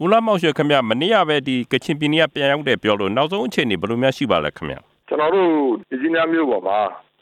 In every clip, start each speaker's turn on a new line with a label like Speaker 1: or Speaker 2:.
Speaker 1: ဦးလှမောင်ရွှေခင်ဗျမနေ့ကပဲဒီကချင်ပြည်နယ်ကပြန်ရောက်တယ်ပြောလို့နောက်ဆုံးအခြေအနေဘယ်လိုများရှိပါလဲခင်ဗျ
Speaker 2: ကျွန်တော်တို့ဒီကြီးများမျိုးပေါ်မှာ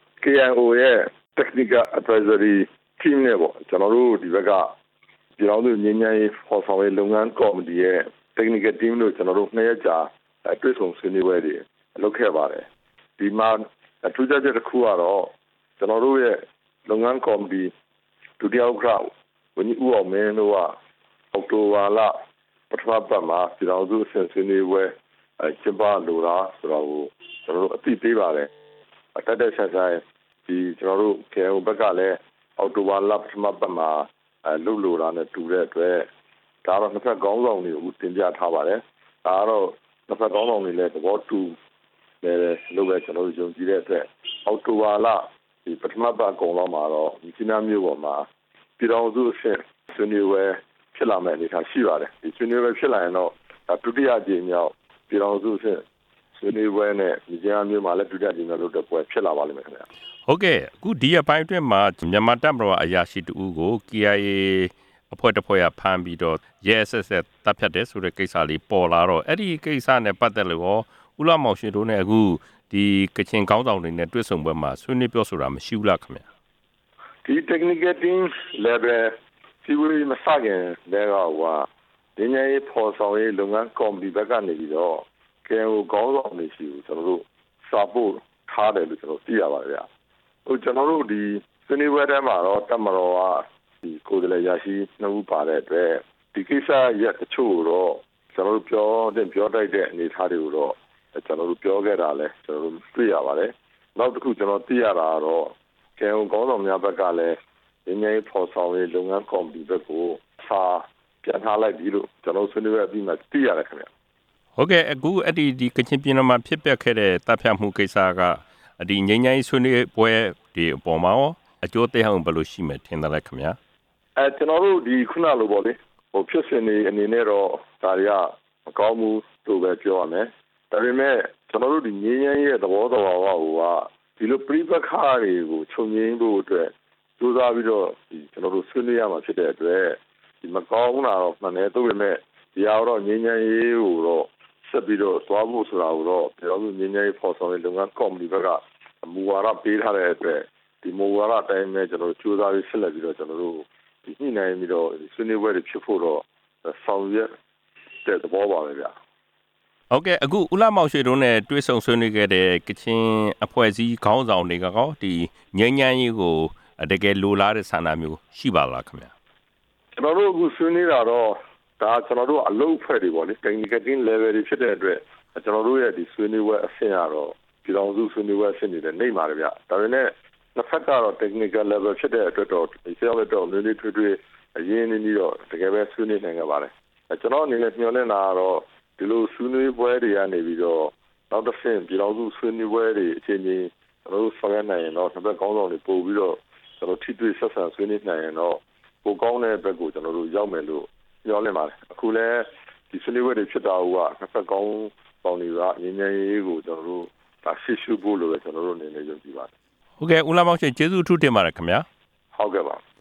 Speaker 2: KIO ရဲ့ Technical Advisory Team နဲ့ပေါ့ကျွန်တော်တို့ဒီဘက်ကပြည်တော်စုငင်းငယ်ရေးဖော်ဆောင်ရေးလုပ်ငန်းကော်မတီရဲ့ Technical Team တို့ကျွန်တော်တို့2ရက်ကြာတွေ့ဆုံဆွေးနွေးပွဲတွေလုပ်ခဲ့ပါတယ်ဒီမှာအထူးခြားချက်တစ်ခုကတော့ကျွန်တော်တို့ရဲ့လုပ်ငန်းကော်မတီဒုတိယဥက္ကဋ္ဌဝန်ကြီးဦးအောင်မင်းတို့ကအောက်တိုဘာလပထမပတ်မှာပြည်တော်စုဆွေးနွေးပွဲကျင်းပလိုတာဆိုတော့ကျွန်တော်တို့အသိပေးပါတယ်အတက်တက်ဆက်ဆိုင်ဒီကျွန်တော်တို့ KIO ဘက်ကလည်းအောက်တိုဘာလပထမပတ်မှာလုပ်လိုတာနဲ့တူတဲ့အတွက်ဒါတော့နှစ်ဖက်ကောင်းဆောင်တွေကိုတင်ပြထားပါတယ်ဒါကတော့နှစ်ဖက်ကောင်းဆောင်တွေလည်းသဘောတူတယ်လို့ပဲကျွန်တော်တို့ယုံကြည်တဲ့အတွက်အောက်တိုဘာလဒီပထမပတ်အကုန်လုံးမှာတော့ဒီစီနာမျိုးပေါ်မှာပြည်တော်စုဆွေးနွေးပွဲဖြစ်လာမယ့်အနေအထားရှိပါတယ်ဒီဆွေးနွေးပွဲဖြစ်လာရင်တော့ဒုတိယကြိမ်မြောက်ပြည်တော်စုဆွေးနွေးပွဲနဲ့ဒီစီနာမျိုးမှာလည်းဒုတိယကြိမ်မြောက်လုပ်တဲ့ပွဲဖြစ်လာပါလိမ့်မယ်ခင်ဗျာ
Speaker 1: ဟုတ်ကဲ့အခုဒီအပိုင်းအတွင်းမှာမြန်မာတပ်မတော်အရာရှိတဦးကို KIA အဖွဲ့တစ်ဖွဲ့ကဖမ်းပြီးတော့ရဲဆက်ဆက်တပ်ဖြတ်တယ်ဆိုတဲ့ကိစ္စလေးပေါ်လာတော့အဲ့ဒီကိစ္စနဲ့ပတ်သက်လို့ဦးလှမောင်ရွှေတို့နဲ့အခုဒီကချင်ခေါင်းဆောင်တွေနဲ့တွေ့ဆုံပွဲမှာဆွေးနွေးပြောဆိုတာမရှိဘူးလားခင်ဗျာ
Speaker 2: ဒီ Technical Team Level စီဝေးမစခင်တဲ့ကဒီနေ့ဖော်ဆောင်ရေးလုပ်ငန်းကော်မတီဘက်ကနေပြီးတော့ KIO ခေါင်းဆောင်တွေရှိဘူးကျွန်တော်တို့ support ထားတယ်လို့ကျွန်တော်သိရပါတယ်ဗျာကျွန်တော်တို့ဒီဆွေးနွေးပွဲထဲမှာတော့တပ်မတော်ကဒီကိုယ်စားလှယ်ရရှိ2ဦးပါတဲ့အတွက်ဒီကိစ္စရက်တချို့တော့ကျွန်တော်တို့ပြောတိုက်တဲ့အနေအထားတွေကိုတော့ကျွန်တော်တို့ပြောခဲ့တာလဲကျွန်တော်တို့တွေ့ရပါတယ်နောက်တစ်ခုကျွန်တော်သိရတာကတော့ KIO ခေါင်းဆောင်များဘက်ကလည်းဒီနေ့ဖော်ဆောင်ရေးလုပ်ငန်းကော်မတီဘက်ကိုစာပြန်ထားလိုက်ပြီးလို့ကျွန်တော်ဆွေးနွေးရပြီးမှသိရတယ်ခင်ဗျ
Speaker 1: ဟုတ်ကဲ့အခုအဲ့ဒီကချင်ပြည်နယ်မှာဖြစ်ပျက်ခဲ့တဲ့တပ်ဖြတ်မှုကိစ္စကဒီငြိမ်းချမ်းရေးဆွေးနွေးပွဲဒီအပေါ်မှာအကျိုးသက်ရောက်ဘယ်လိုရှိမယ်ထင်တယ်လဲခင်ဗျာ
Speaker 2: ကျွန်တော်တို့ဒီခုနလိုပေါ့လေဖြစ်စဉ်တွေအနေနဲ့တော့ဒါတွေကမကောင်းဘူးလို့ပဲပြောရမယ်ဒါပေမဲ့ကျွန်တော်တို့ဒီငြိမ်းချမ်းရေးရဲ့သဘောတရားကဒီလိုပြိပခါတွေကိုခြုံငင်းဖို့အတွက်ကြိုးစားပြီးတော့ဒီကျွန်တော်တို့ဆွေးနွေးရမှာဖြစ်တဲ့အတွက်ဒီမကောင်းတာတော့မှန်တယ်သို့ပေမဲ့ဒီဟာတော့ငြိမ်းချမ်းရေးကိုတော့ဆက်ပြီးတော့သွားဖို့ဆိုတာကိုတော့ပြည်တော်စုငြိမ်းချမ်းရေးဖော်ဆောင်ရေးလုပ်ငန်းကော်မတီဘက်ကမူဝါဒပေးထားတဲ့အတွက်ဒီမူဝါဒအတိုင်းပဲကျွန်တော်တို့ကြိုးစားပြီးဆက်လက်ပြီးတော့ကျွန်တော်တို့ဒီညှိနှိုင်းပြီးတော့ဆွေးနွေးပွဲတွေဖြစ်ဖို့တော့ဆောင်ရွက်တဲ့သဘောပါပဲဗျာ
Speaker 1: ဟုတ်ကဲ့အခုဦးလှမောင်ရွှေတို့နဲ့တွေ့ဆုံဆွေးနွေးခဲ့တဲ့ကချင်အဖွဲ့အစည်းခေါင်းဆောင်တွေကဒီငြိမ်းချမ်းရေးကိုတကယ်လိုလားတဲ့ဆန္ဒမျိုးရှိပါလားခင်ဗျာ
Speaker 2: ကျွန်တော်တို့အခုဆွေးနွေးတာတော့ဒါကျွန်တော်တို့အလုပ်အဖွဲ့တွေပေါ့လေ Technical Team Level တွေဖြစ်တဲ့အတွက်ကျွန်တော်တို့ရဲ့ဒီဆွေးနွေးပွဲအဆင့်ကတော့ပြည်တော်စုဆွေးနွေးပွဲအဆင့်တွေနဲ့နေပါတယ်ဗျဒါပေမဲ့နှစ်ဖက်ကတော့ Technical Level ဖြစ်တဲ့အတွက်တော့ဒီဆက်လက်တော့နည်းနည်းထွေးအရင်းအနှီးတော့တကယ်ပဲဆွေးနွေးနိုင်ကြပါတယ်ကျွန်တော်အနေနဲ့မျှော်လင့်တာကတော့ဒီလိုဆွေးနွေးပွဲတွေကနေပြီးတော့နောက်တစ်ဆင့်ပြည်တော်စုဆွေးနွေးပွဲတွေအချိန်ချင်းကျွန်တော်တို့ဆောင်ရွက်နိုင်ရင်တော့နှစ်ဖက်ကောင်းဆောင်တွေပို့ပြီးတော့ကျွန်တော်ထိတွေ့ဆက်ဆံဆွေးနွေးနိုင်ရင်တော့ပိုကောင်းတဲ့ဘက်ကိုကျွန်တော်တို့ရောက်မယ်လို့ပြောနေပါတယ်အခုလည်းဒီဆွေးနွေးပွဲတွေဖြစ်တာကနှစ်ဖက်ကောင်းဆောင်တွေကငြိမ်းချမ်းရေးကိုကျွန်တော်တို့ဒါရှေ့ရှုဖို့လို့ပဲကျွန်တော်တို့အနေနဲ့ယုံကြည်ပါတယ်
Speaker 1: ဟုတ်ကဲ့ဦးလှမောင်ရွှေကျေးဇူးထူးတင်ပါတယ်ခင်ဗျာ
Speaker 2: ဟုတ်ကဲ့ပါ